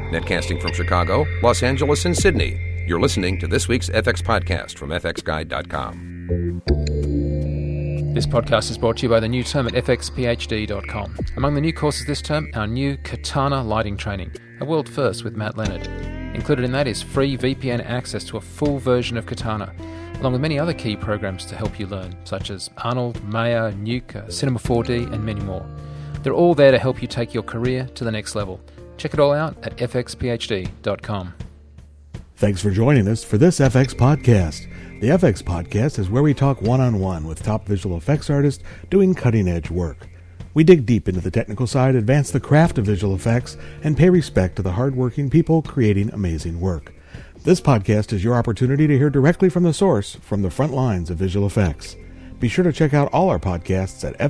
Netcasting from Chicago, Los Angeles, and Sydney, you're listening to this week's FX Podcast from fxguide.com. This podcast is brought to you by the new term at fxphd.com. Among the new courses this term, our new Katana lighting training, a world first with Matt Leonard. Included in that is free VPN access to a full version of Katana, along with many other key programs to help you learn, such as Arnold, Maya, Nuke, Cinema 4D, and many more. They're all there to help you take your career to the next level. Check it all out at fxphd.com. Thanks for joining us for this FX Podcast. The FX Podcast is where we talk one-on-one with top visual effects artists doing cutting-edge work. We dig deep into the technical side, advance the craft of visual effects, and pay respect to the hard-working people creating amazing work. This podcast is your opportunity to hear directly from the source, from the front lines of visual effects. Be sure to check out all our podcasts at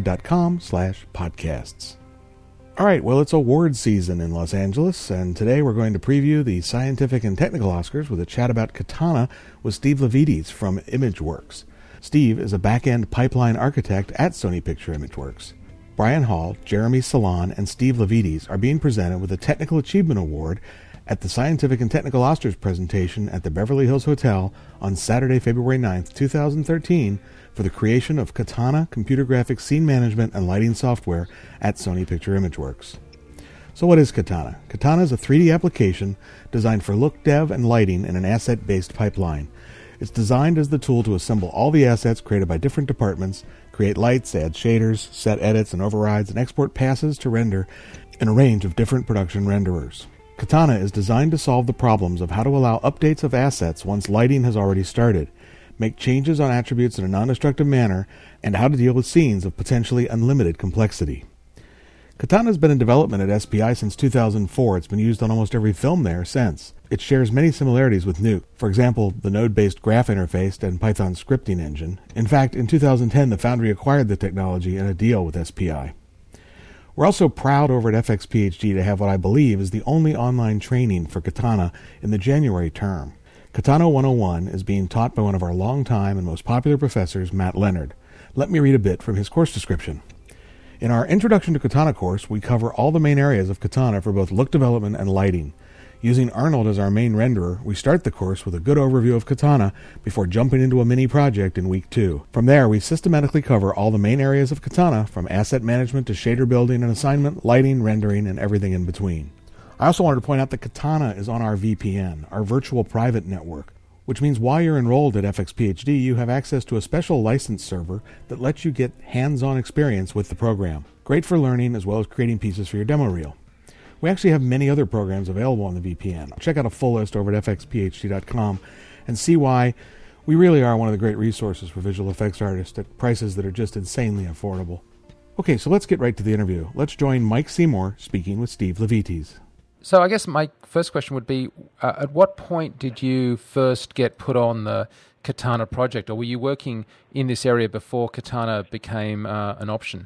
fxguide.com/podcasts. All right, well, it's awards season in Los Angeles, and today we're going to preview the Scientific and Technical Oscars with a chat about Katana with Steve Levites from ImageWorks. Steve is a back-end pipeline architect at Sony Picture ImageWorks. Brian Hall, Jeremy Salon, and Steve Levites are being presented with a Technical Achievement Award at the Scientific and Technical Oscars presentation at the Beverly Hills Hotel on Saturday, February 9th, 2013, for the creation of Katana computer graphics scene management and lighting software at Sony Picture ImageWorks. So what is Katana? Katana is a 3D application designed for look dev and lighting in an asset-based pipeline. It's designed as the tool to assemble all the assets created by different departments, create lights, add shaders, set edits and overrides, and export passes to render in a range of different production renderers. Katana is designed to solve the problems of how to allow updates of assets once lighting has already started, make changes on attributes in a non-destructive manner, and how to deal with scenes of potentially unlimited complexity. Katana has been in development at SPI since 2004. It's been used on almost every film there since. It shares many similarities with Nuke. For example, the node-based graph interface and Python scripting engine. In fact, in 2010, the Foundry acquired the technology in a deal with SPI. We're also proud over at FXPHD to have what I believe is the only online training for Katana in the January term. Katana 101 is being taught by one of our longtime and most popular professors, Matt Leonard. Let me read a bit from his course description. In our Introduction to Katana course, we cover all the main areas of Katana for both look development and lighting. Using Arnold as our main renderer, we start the course with a good overview of Katana before jumping into a mini project in week 2. From there, we systematically cover all the main areas of Katana, from asset management to shader building and assignment, lighting, rendering, and everything in between. I also wanted to point out that Katana is on our VPN, our virtual private network, which means while you're enrolled at FXPHD, you have access to a special license server that lets you get hands-on experience with the program. Great for learning as well as creating pieces for your demo reel. We actually have many other programs available on the VPN. Check out a full list over at fxphd.com and see why we really are one of the great resources for visual effects artists at prices that are just insanely affordable. Okay, so let's get right to the interview. Let's join Mike Seymour speaking with Steve Levites. So I guess my first question would be, at what point did you first get put on the Katana project, or were you working in this area before Katana became an option?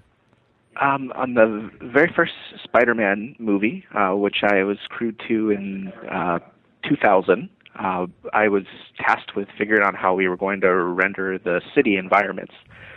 On the very first Spider-Man movie, which I was crewed to in 2000, I was tasked with figuring out how we were going to render the city environments.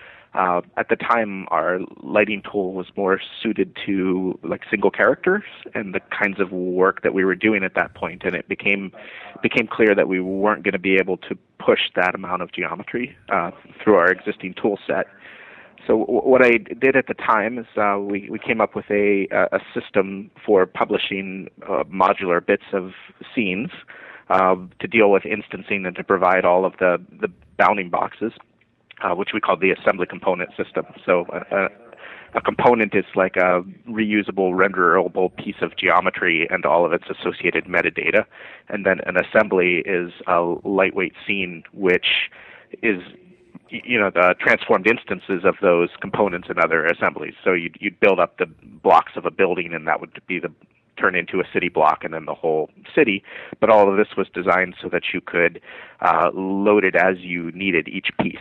At the time, our lighting tool was more suited to like single characters and the kinds of work that we were doing at that point, and it became clear that we weren't going to be able to push that amount of geometry through our existing tool set. So what I did at the time is we came up with a system for publishing modular bits of scenes to deal with instancing and to provide all of the bounding boxes, which we call the assembly component system. So a component is like a reusable, renderable piece of geometry and all of its associated metadata. And then an assembly is a lightweight scene, which is the transformed instances of those components and other assemblies. So you'd build up the blocks of a building, and that would be turn into a city block and then the whole city. But all of this was designed so that you could load it as you needed each piece.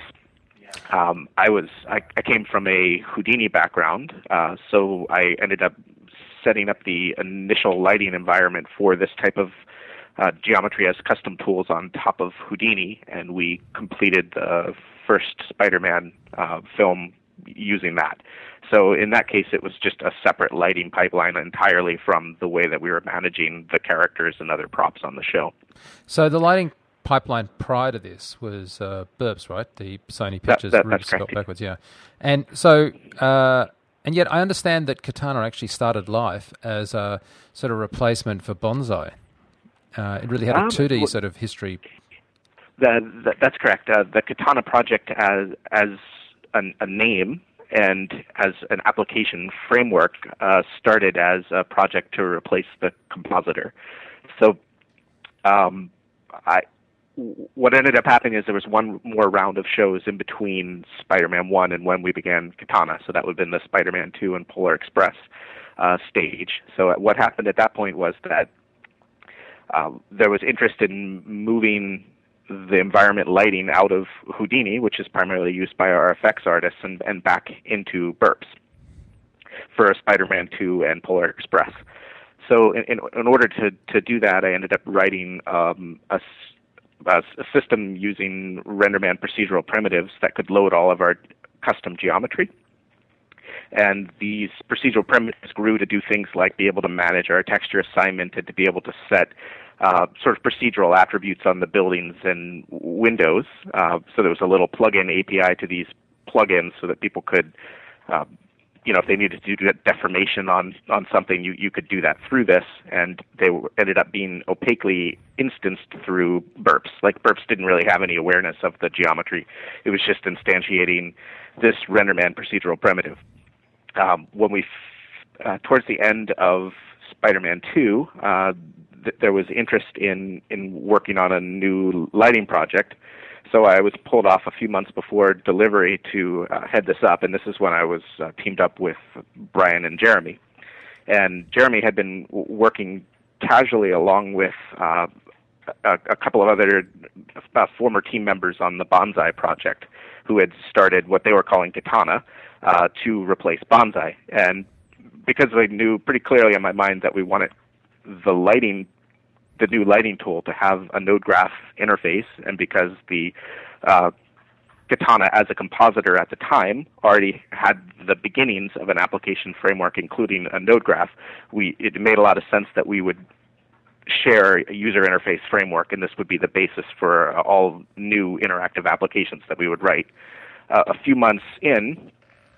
I came from a Houdini background, so I ended up setting up the initial lighting environment for this type of geometry as custom tools on top of Houdini, and we completed the first Spider-Man film using that. So in that case, it was just a separate lighting pipeline entirely from the way that we were managing the characters and other props on the show. So the lighting pipeline prior to this was Burps, right? The Sony Pictures Rube Scott backwards, yeah. And so, and yet I understand that Katana actually started life as a sort of replacement for Bonsai. It really had a 2D sort of history. That's correct. The Katana project as a name and as an application framework started as a project to replace the compositor. So what ended up happening is there was one more round of shows in between Spider-Man 1 and when we began Katana. So that would have been the Spider-Man 2 and Polar Express stage. So what happened at that point was that there was interest in moving the environment lighting out of Houdini, which is primarily used by our effects artists, and back into Burps for Spider-Man 2 and Polar Express. So in order to do that, I ended up writing a system using RenderMan procedural primitives that could load all of our custom geometry. And these procedural primitives grew to do things like be able to manage our texture assignment and to be able to set sort of procedural attributes on the buildings and windows. So there was a little plug-in API to these plugins so that people could, if they needed to do deformation on something, you could do that through this. And they ended up being opaquely instanced through Burps. Like Burps didn't really have any awareness of the geometry. It was just instantiating this RenderMan procedural primitive. When we, towards the end of Spider-Man 2, there was interest in working on a new lighting project. So I was pulled off a few months before delivery to head this up, and this is when I was teamed up with Brian and Jeremy. And Jeremy had been working casually along with a couple of other former team members on the Bonsai project who had started what they were calling Katana to replace Bonsai. And because I knew pretty clearly in my mind that we wanted the new lighting tool to have a node graph interface, and because the Katana as a compositor at the time already had the beginnings of an application framework including a node graph, it made a lot of sense that we would share a user interface framework, and this would be the basis for all new interactive applications that we would write. A few months in,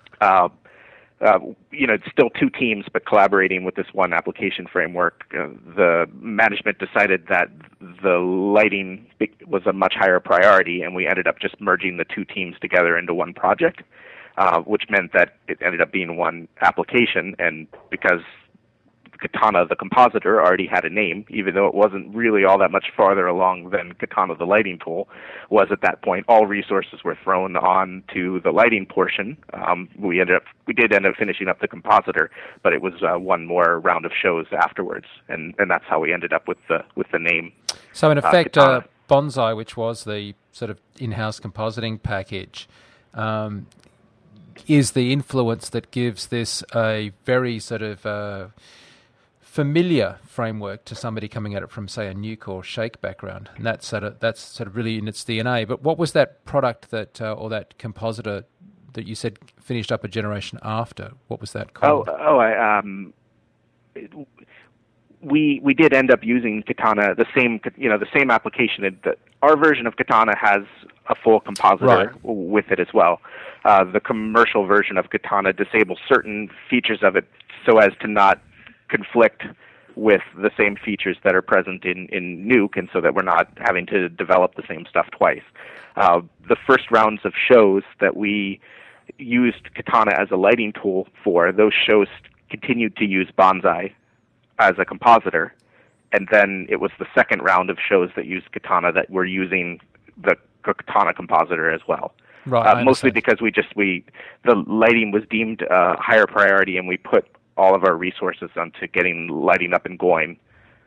it's still two teams, but collaborating with this one application framework, the management decided that the lighting was a much higher priority, and we ended up just merging the two teams together into one project, which meant that it ended up being one application. And because Katana, the compositor, already had a name, even though it wasn't really all that much farther along than Katana, the lighting tool, was at that point. All resources were thrown on to the lighting portion. We did end up finishing up the compositor, but it was one more round of shows afterwards, and that's how we ended up with the name. So in effect, Bonsai, which was the sort of in-house compositing package, is the influence that gives this a very sort of familiar framework to somebody coming at it from, say, a Nuke or Shake background, and that's sort of really in its DNA. But what was that product that or that compositor that you said finished up a generation after? What was that called? We did end up using Katana, the same application. Our version of Katana has a full compositor with it as well. The commercial version of Katana disables certain features of it so as to not conflict with the same features that are present in Nuke, and so that we're not having to develop the same stuff twice. The first rounds of shows that we used Katana as a lighting tool for, those shows continued to use Bonsai as a compositor, and then it was the second round of shows that used Katana that were using the Katana compositor as well. Right, mostly because the lighting was deemed a higher priority, and we put all of our resources onto getting lighting up and going.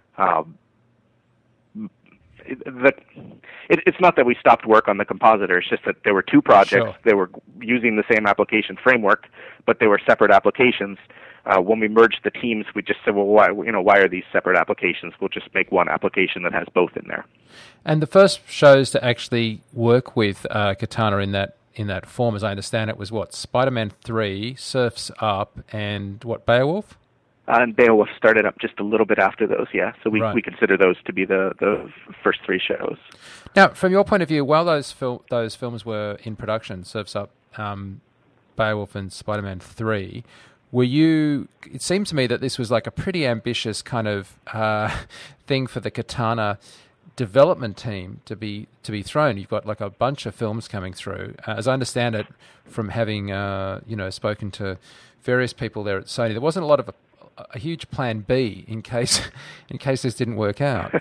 It's not that we stopped work on the compositor. It's just that there were two projects. Sure. They were using the same application framework, but they were separate applications. When we merged the teams, we just said, well, why are these separate applications? We'll just make one application that has both in there. And the first shows to actually work with Katana in that in that form, as I understand it, was what, Spider-Man 3, Surf's Up, and what, Beowulf? And Beowulf started up just a little bit after those, yeah. So we consider those to be the first three shows. Now, from your point of view, while those films were in production, Surf's Up, Beowulf, and Spider-Man 3, were you? It seemed to me that this was like a pretty ambitious kind of thing for the Katana development team to be thrown. You've got like a bunch of films coming through. As I understand it, from having spoken to various people there at Sony, there wasn't a lot of a huge plan B in case this didn't work out.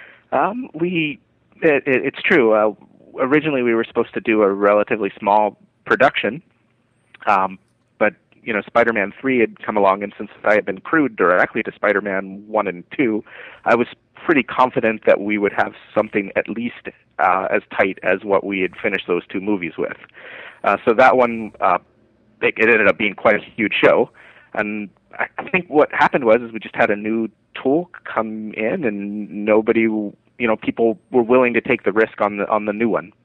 It's true. Originally, we were supposed to do a relatively small production, but Spider-Man 3 had come along, and since I had been crewed directly to Spider-Man 1 and 2, I was pretty confident that we would have something at least as tight as what we had finished those two movies with. So that one, it ended up being quite a huge show, and I think what happened was we just had a new tool come in, and nobody, people were willing to take the risk on the new one.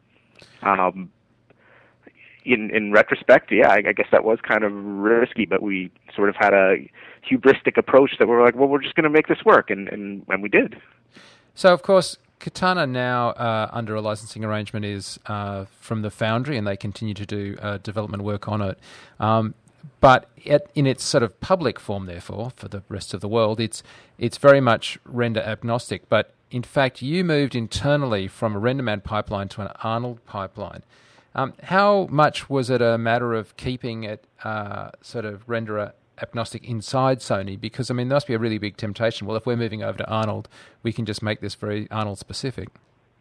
In retrospect, yeah, I guess that was kind of risky, but we sort of had a hubristic approach that we're like, well, we're just going to make this work, and we did. So, of course, Katana now, under a licensing arrangement, is from the Foundry, and they continue to do development work on it. But in its sort of public form, therefore, for the rest of the world, it's very much render agnostic. But in fact, you moved internally from a RenderMan pipeline to an Arnold pipeline. How much was it a matter of keeping it sort of render agnostic inside Sony? Because, I mean, there must be a really big temptation. Well, if we're moving over to Arnold, we can just make this very Arnold specific.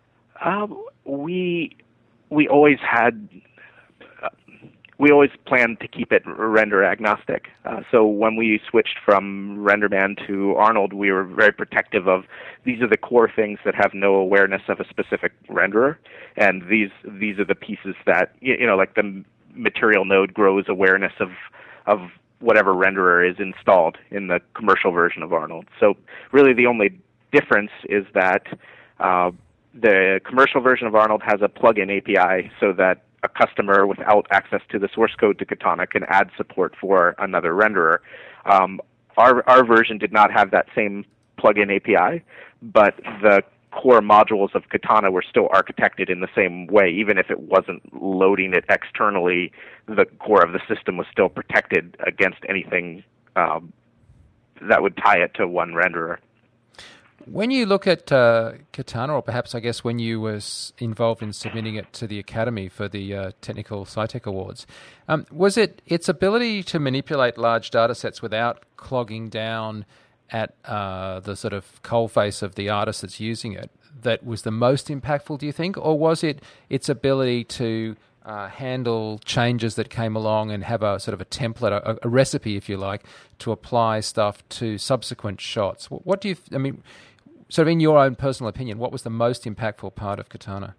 We always had... We always planned to keep it render agnostic. So when we switched from RenderMan to Arnold, we were very protective of these are the core things that have no awareness of a specific renderer, and these are the pieces that like the material node grows awareness of whatever renderer is installed in the commercial version of Arnold. So really the only difference is that the commercial version of Arnold has a plugin API so that a customer without access to the source code to Katana can add support for another renderer. Our version did not have that same plugin API, but the core modules of Katana were still architected in the same way. Even if it wasn't loading it externally, the core of the system was still protected against anything that would tie it to one renderer. When you look at Katana, or perhaps I guess when you were involved in submitting it to the Academy for the Technical SciTech Awards, was it its ability to manipulate large data sets without clogging down at the sort of coalface of the artist that's using it that was the most impactful, do you think? Or was it its ability to handle changes that came along and have a sort of a template, a recipe, if you like, to apply stuff to subsequent shots? What do you... I mean... Sort of in your own personal opinion, what was the most impactful part of Katana?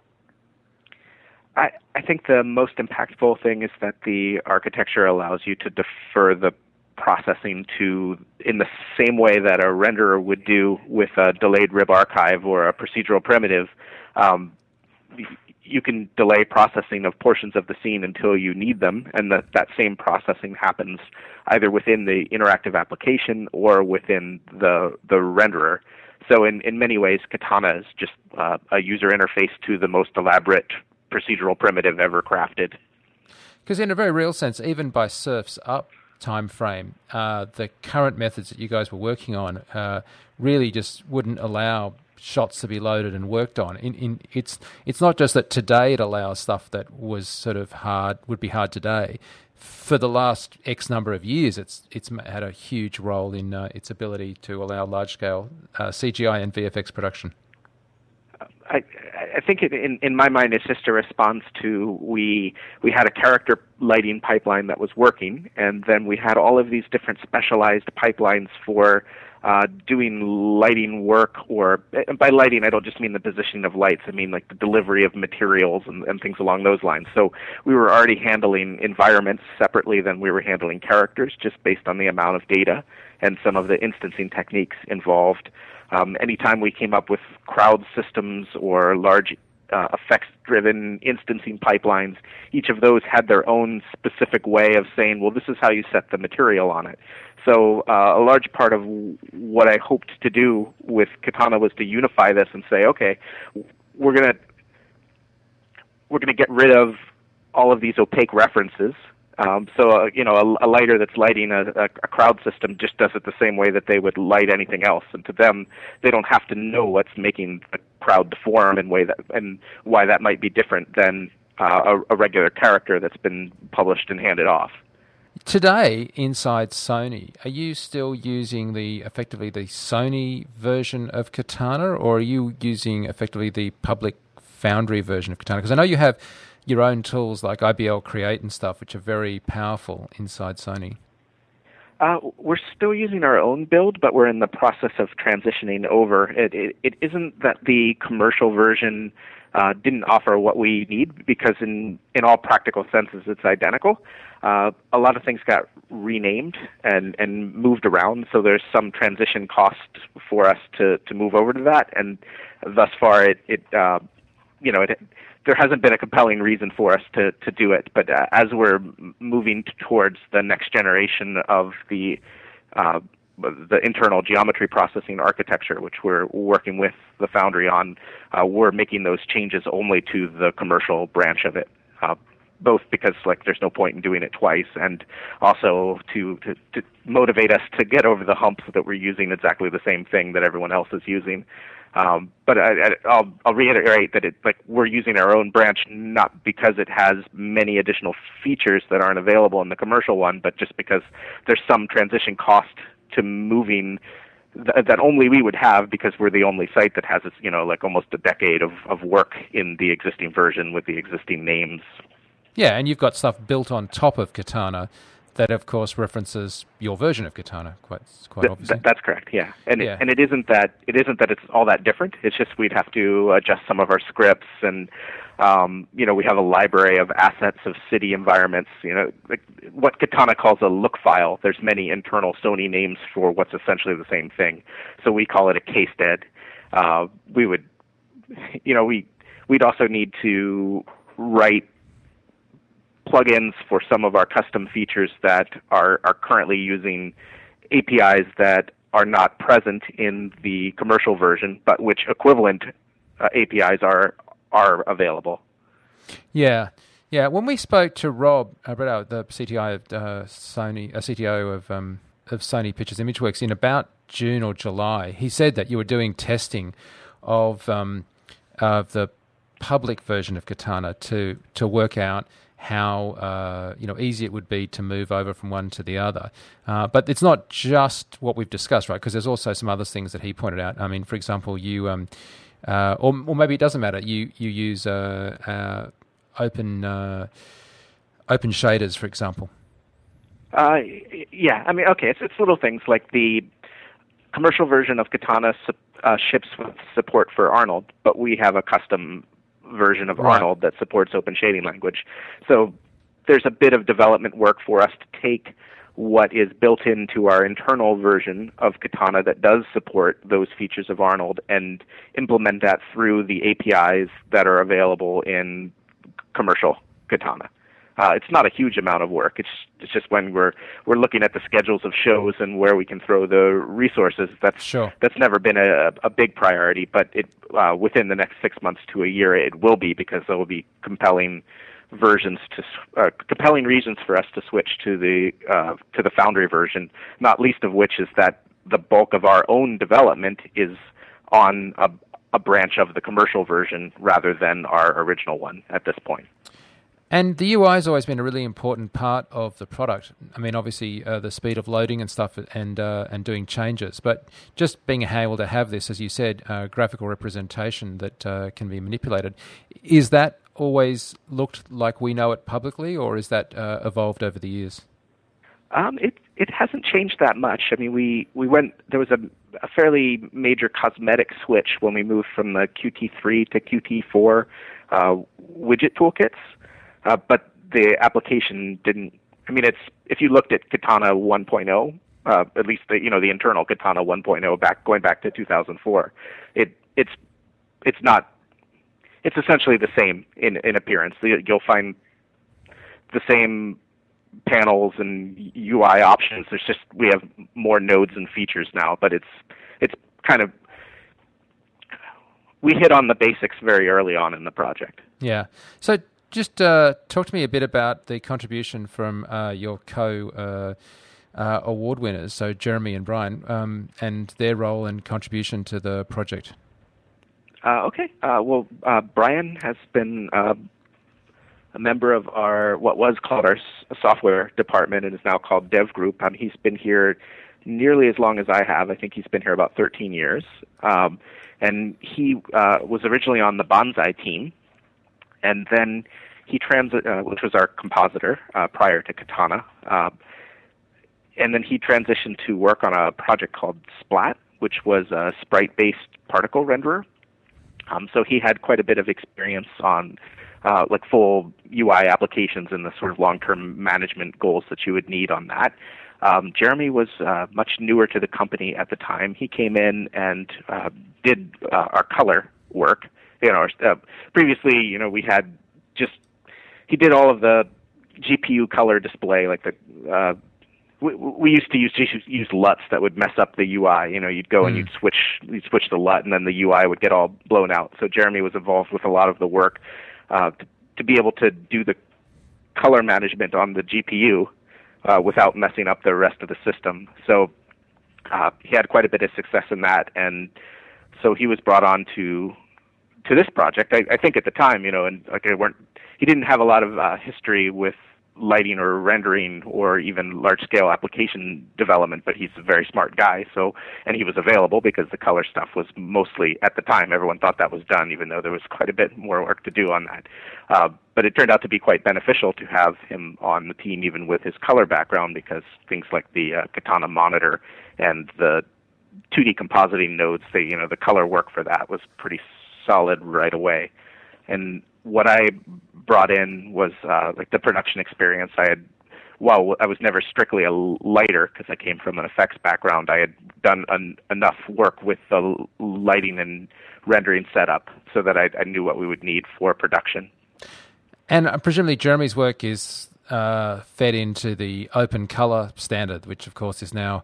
I think the most impactful thing is that the architecture allows you to defer the processing to in the same way that a renderer would do with a delayed rib archive or a procedural primitive. You can delay processing of portions of the scene until you need them, and that same processing happens either within the interactive application or within the renderer. So in many ways, Katana is just a user interface to the most elaborate procedural primitive ever crafted. Because in a very real sense, even by Surf's Up time frame, the current methods that you guys were working on really just wouldn't allow shots to be loaded and worked on. It's not just that today it allows stuff that was sort of would be hard today. For the last X number of years, it's had a huge role in its ability to allow large-scale CGI and VFX production. I think in my mind, it's just a response to we had a character lighting pipeline that was working, and then we had all of these different specialized pipelines for doing lighting work, or by lighting, I don't just mean the positioning of lights. I mean like the delivery of materials and things along those lines. So we were already handling environments separately than we were handling characters, just based on the amount of data and some of the instancing techniques involved. Anytime we came up with crowd systems or large effects-driven instancing pipelines. Each of those had their own specific way of saying, well, this is how you set the material on it. So a large part of what I hoped to do with Katana was to unify this and say, okay, we're gonna get rid of all of these opaque references. A lighter that's lighting a crowd system just does it the same way that they would light anything else. And to them, they don't have to know what's making a crowd deform and why that might be different than a regular character that's been published and handed off. Today, inside Sony, are you still using effectively the Sony version of Katana, or are you using effectively the public Foundry version of Katana? Because I know you have your own tools like IBL Create and stuff, which are very powerful inside Sony. We're still using our own build, but we're in the process of transitioning over. It isn't that the commercial version didn't offer what we need, because in all practical senses it's identical. A lot of things got renamed and moved around, so there's some transition cost for us to move over to that. And thus far, there hasn't been a compelling reason for us to do it. But as we're moving towards the next generation of the internal geometry processing architecture, which we're working with the Foundry on, we're making those changes only to the commercial branch of it, both because there's no point in doing it twice, and also to motivate us to get over the hump that we're using exactly the same thing that everyone else is using. But I'll reiterate that we're using our own branch not because it has many additional features that aren't available in the commercial one, but just because there's some transition cost to moving that only we would have, because we're the only site that has almost a decade of work in the existing version with the existing names. Yeah, and you've got stuff built on top of Katana that, of course, references your version of Katana quite obviously. That's correct. Yeah, and it isn't that it's all that different. It's just we'd have to adjust some of our scripts, and we have a library of assets of city environments. What Katana calls a look file. There's many internal Sony names for what's essentially the same thing. So we call it a case dead. We'd also need to write plugins for some of our custom features that are currently using APIs that are not present in the commercial version, but which equivalent APIs are available. Yeah. When we spoke to Rob Brito, the CTO of CTO of Sony Pictures ImageWorks in about June or July, he said that you were doing testing of the public version of Katana to work out how easy it would be to move over from one to the other. But it's not just what we've discussed, right? Because there's also some other things that he pointed out. I mean, for example, you, or maybe it doesn't matter. You use open shaders, for example. Yeah. I mean, okay. It's little things like the commercial version of Katana ships with support for Arnold, but we have a custom version of Arnold that supports open shading language. So there's a bit of development work for us to take what is built into our internal version of Katana that does support those features of Arnold and implement that through the APIs that are available in commercial Katana. It's not a huge amount of work. It's just when we're looking at the schedules of shows and where we can throw the resources. That's never been a big priority, but within the next 6 months to a year it will be, because there will be compelling reasons for us to switch to the Foundry version. Not least of which is that the bulk of our own development is on a branch of the commercial version rather than our original one at this point. And the UI has always been a really important part of the product. I mean, obviously, the speed of loading and stuff and doing changes, but just being able to have this, as you said, graphical representation that can be manipulated. Is that always looked like we know it publicly, or is that evolved over the years? It hasn't changed that much. I mean, we went. There was a fairly major cosmetic switch when we moved from the Qt3 to Qt4 widget toolkits. But the application didn't. I mean, if you looked at Katana 1.0, at least the internal Katana 1.0 going back to 2004, it's not it's essentially the same in appearance. You'll find the same panels and UI options. There's just we have more nodes and features now, but it's kind of we hit on the basics very early on in the project. Yeah. So just talk to me a bit about the contribution from your award winners, so Jeremy and Brian, and their role and contribution to the project. Okay. Well, Brian has been a member of our what was called our software department and is now called Dev Group. He's been here nearly as long as I have. I think he's been here about 13 years. And he was originally on the Bonsai team, and then he which was our compositor prior to Katana. And then he transitioned to work on a project called Splat, which was a sprite-based particle renderer. So he had quite a bit of experience on like full UI applications and the sort of long-term management goals that you would need on that. Jeremy was much newer to the company at the time. He came in and did our color work. Previously, we had he did all of the GPU color display, like the we used to use LUTs that would mess up the UI. You'd go and you'd switch the LUT, and then the UI would get all blown out. So Jeremy was involved with a lot of the work to be able to do the color management on the GPU without messing up the rest of the system. So he had quite a bit of success in that, and so he was brought on to this project. I think at the time, and like he didn't have a lot of history with lighting or rendering or even large-scale application development, but he's a very smart guy. So, and he was available because the color stuff was mostly, at the time, everyone thought that was done, even though there was quite a bit more work to do on that. But it turned out to be quite beneficial to have him on the team, even with his color background, because things like the Katana monitor and the 2D compositing nodes, the color work for that was pretty solid right away. And what I brought in was like the production experience. I was never strictly a lighter because I came from an effects background. I had done enough work with the lighting and rendering setup so that I knew what we would need for production. And presumably Jeremy's work is fed into the open color standard, which of course is now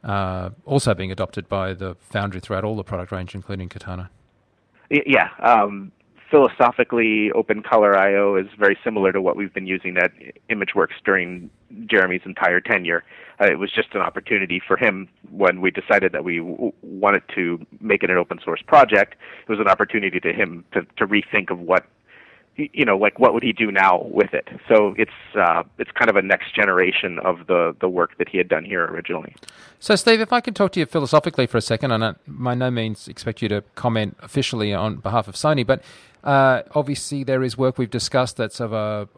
also being adopted by the Foundry throughout all the product range, including Katana. Yeah. Philosophically, Open Color I/O is very similar to what we've been using at ImageWorks during Jeremy's entire tenure. It was just an opportunity for him when we decided that we wanted to make it an open source project. It was an opportunity to him to rethink of what, like what would he do now with it. So it's kind of a next generation of the work that he had done here originally. So, Steve, if I can talk to you philosophically for a second, and I by no means expect you to comment officially on behalf of Sony, but obviously there is work we've discussed that's of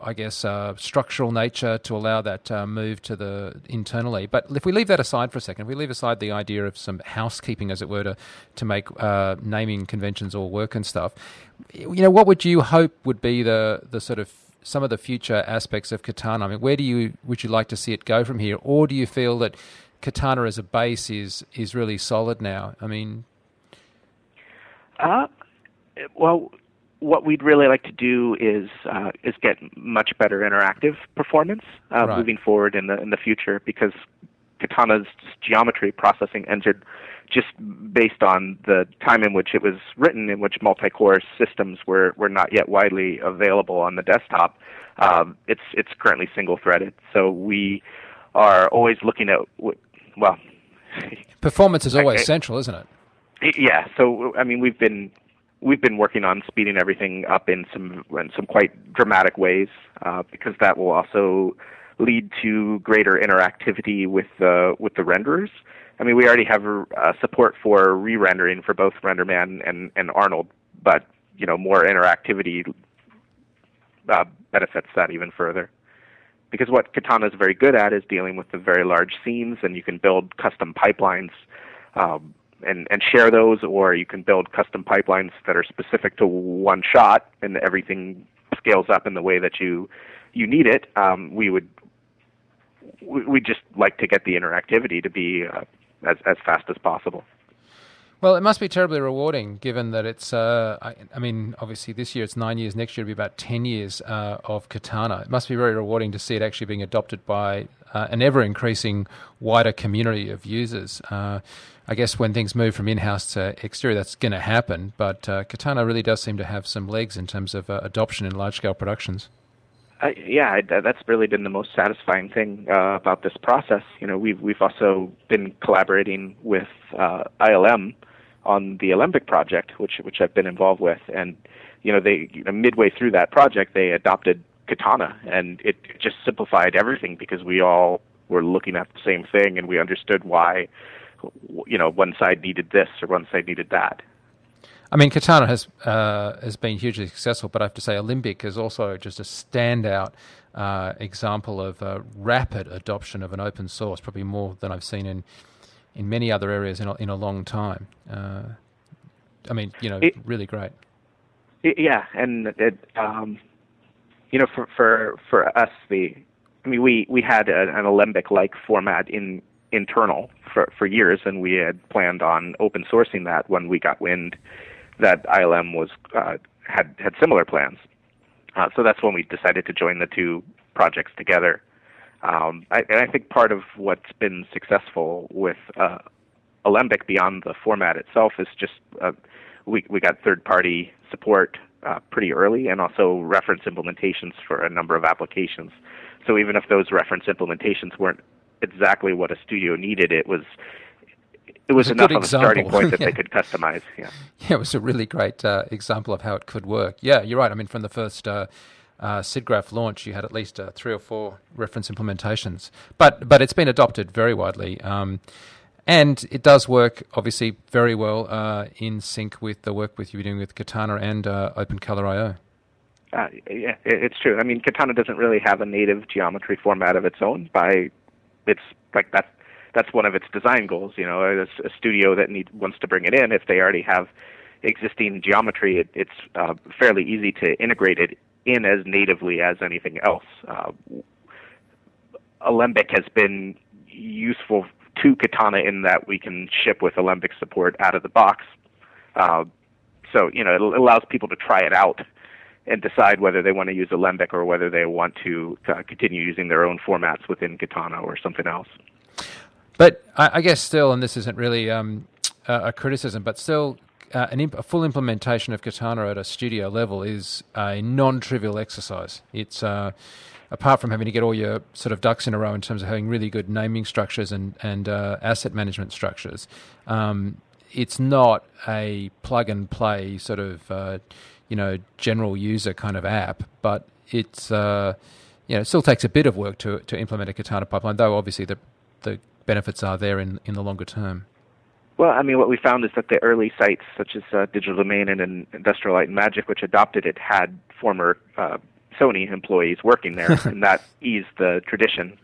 a structural nature to allow that move to the internally. But if we leave that aside for a second, if we leave aside the idea of some housekeeping, as it were, to make naming conventions all work and stuff, what would you hope would be the sort of some of the future aspects of Katana? I mean, would you like to see it go from here, or do you feel that Katana as a base is really solid now? I mean, well, what we'd really like to do is get much better interactive performance moving forward in the future, because Katana's geometry processing engine, just based on the time in which it was written, in which multi-core systems were not yet widely available on the desktop, it's currently single-threaded. So we are always looking at performance is always central, isn't it? Yeah. So I mean, we've been working on speeding everything up in some quite dramatic ways, because that will also lead to greater interactivity with the renderers. I mean, we already have support for re-rendering for both RenderMan and Arnold, but more interactivity benefits that even further. Because what Katana is very good at is dealing with the very large scenes, and you can build custom pipelines and share those, or you can build custom pipelines that are specific to one shot, and everything scales up in the way that you need it. We just like to get the interactivity to be as fast as possible. Well, it must be terribly rewarding, given that it's, I mean, obviously this year it's 9 years, next year it'll be about 10 years of Katana. It must be very rewarding to see it actually being adopted by an ever-increasing wider community of users. I guess when things move from in-house to exterior, that's going to happen, but Katana really does seem to have some legs in terms of adoption in large-scale productions. That's really been the most satisfying thing about this process. You know, we've also been collaborating with ILM on the Alembic project, which I've been involved with, and midway through that project, they adopted Katana, and it just simplified everything because we all were looking at the same thing, and we understood why, one side needed this or one side needed that. I mean, Katana has been hugely successful, but I have to say Alembic is also just a standout example of rapid adoption of an open source, probably more than I've seen in many other areas in a long time. Really great. Yeah, and for us, we had an Alembic-like format internal for years, and we had planned on open sourcing that when we got wind that ILM had similar plans. So that's when we decided to join the two projects together. I think part of what's been successful with Alembic beyond the format itself is just we got third-party support pretty early, and also reference implementations for a number of applications. So even if those reference implementations weren't exactly what a studio needed, it was enough of a starting point that they could customize. Yeah, it was a really great example of how it could work. Yeah, you're right. I mean, from the first SIGGRAPH launch, you had at least 3 or 4 reference implementations. But it's been adopted very widely. And it does work, obviously, very well in sync with the work you're doing with Katana and OpenColor.io. Yeah, it's true. I mean, Katana doesn't really have a native geometry format of its own. That's one of its design goals. A studio that wants to bring it in, if they already have existing geometry, it's fairly easy to integrate it in as natively as anything else. Alembic has been useful to Katana in that we can ship with Alembic support out of the box. So it allows people to try it out and decide whether they want to use Alembic or whether they want to continue using their own formats within Katana or something else. But I guess still, and this isn't really a criticism, but still a full implementation of Katana at a studio level is a non-trivial exercise. It's apart from having to get all your sort of ducks in a row in terms of having really good naming structures and asset management structures, it's not a plug-and-play sort of general user kind of app, but it's it still takes a bit of work to implement a Katana pipeline, though obviously the benefits are there in the longer term. Well, I mean, what we found is that the early sites, such as Digital Domain and Industrial Light and Magic, which adopted it, had former Sony employees working there, and that eased the transition.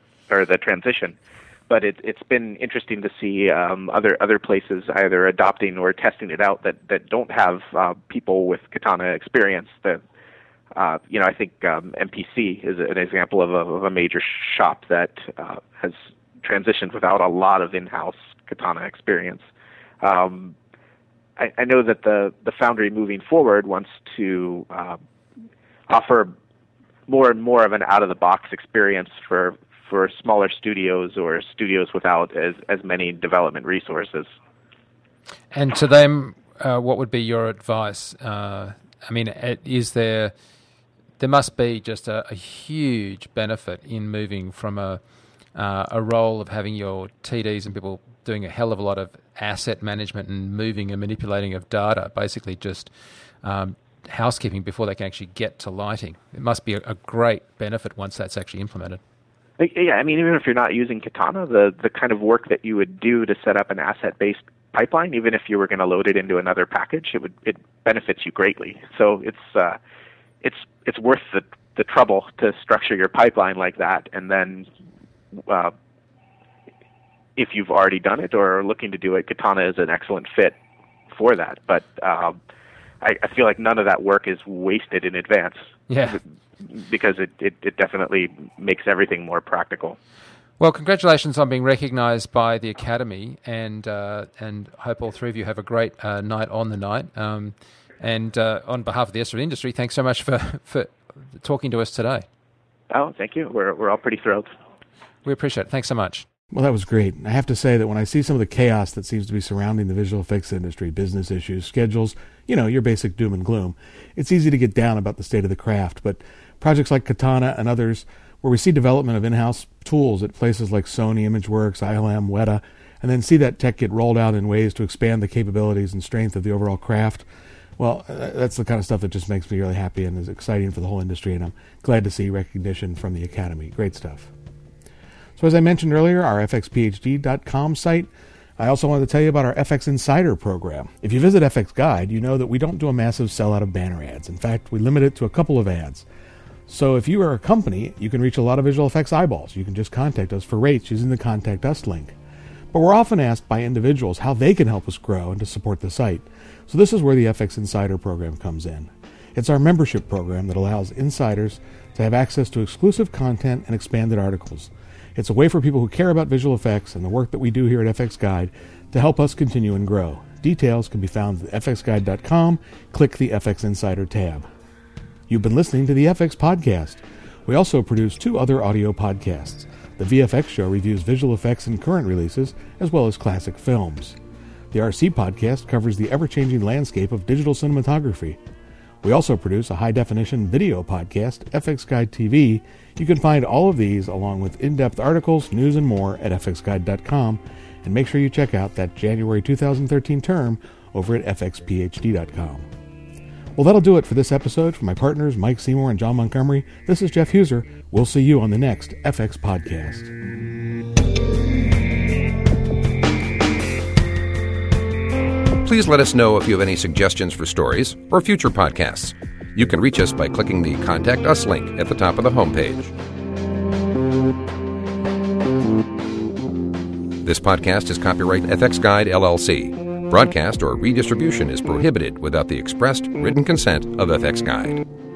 But it's been interesting to see other places either adopting or testing it out that don't have people with Katana experience. I think MPC is an example of a major shop that has transitioned without a lot of in-house Katana experience. I know that the Foundry moving forward wants to offer more and more of an out-of-the-box experience for smaller studios or studios without as many development resources. And to them, what would be your advice? Is there must be just a huge benefit in moving from a role of having your TDs and people doing a hell of a lot of asset management and moving and manipulating of data, basically just housekeeping before they can actually get to lighting. It must be a great benefit once that's actually implemented. Yeah, I mean, even if you're not using Katana, the kind of work that you would do to set up an asset-based pipeline, even if you were going to load it into another package, it benefits you greatly. So it's worth the trouble to structure your pipeline like that, and then if you've already done it or are looking to do it, Katana is an excellent fit for that. But I feel like none of that work is wasted in advance. Yeah. Because it definitely makes everything more practical. Well, congratulations on being recognised by the Academy, and hope all three of you have a great night on the night. And on behalf of the rest of the industry, thanks so much for talking to us today. Oh, thank you. We're all pretty thrilled. We appreciate it. Thanks so much. Well, that was great. I have to say that when I see some of the chaos that seems to be surrounding the visual effects industry, business issues, schedules, your basic doom and gloom, it's easy to get down about the state of the craft. But projects like Katana and others, where we see development of in-house tools at places like Sony, ImageWorks, ILM, Weta, and then see that tech get rolled out in ways to expand the capabilities and strength of the overall craft, well, that's the kind of stuff that just makes me really happy and is exciting for the whole industry, and I'm glad to see recognition from the Academy. Great stuff. So as I mentioned earlier, our fxphd.com site, I also wanted to tell you about our FX Insider program. If you visit FX Guide, you know that we don't do a massive sellout of banner ads. In fact, we limit it to a couple of ads. So if you are a company, you can reach a lot of visual effects eyeballs. You can just contact us for rates using the Contact Us link. But we're often asked by individuals how they can help us grow and to support the site. So this is where the FX Insider program comes in. It's our membership program that allows insiders to have access to exclusive content and expanded articles. It's a way for people who care about visual effects and the work that we do here at FX Guide to help us continue and grow. Details can be found at fxguide.com. Click the FX Insider tab. You've been listening to the FX Podcast. We also produce 2 other audio podcasts. The VFX Show reviews visual effects and current releases, as well as classic films. The RC Podcast covers the ever-changing landscape of digital cinematography. We also produce a high-definition video podcast, FX Guide TV. You can find all of these, along with in-depth articles, news, and more at fxguide.com. And make sure you check out that January 2013 term over at fxphd.com. Well, that'll do it for this episode. For my partners, Mike Seymour and John Montgomery, this is Jeff Huser. We'll see you on the next FX Podcast. Please let us know if you have any suggestions for stories or future podcasts. You can reach us by clicking the Contact Us link at the top of the homepage. This podcast is copyright FX Guide, LLC. Broadcast or redistribution is prohibited without the expressed written consent of FX Guide.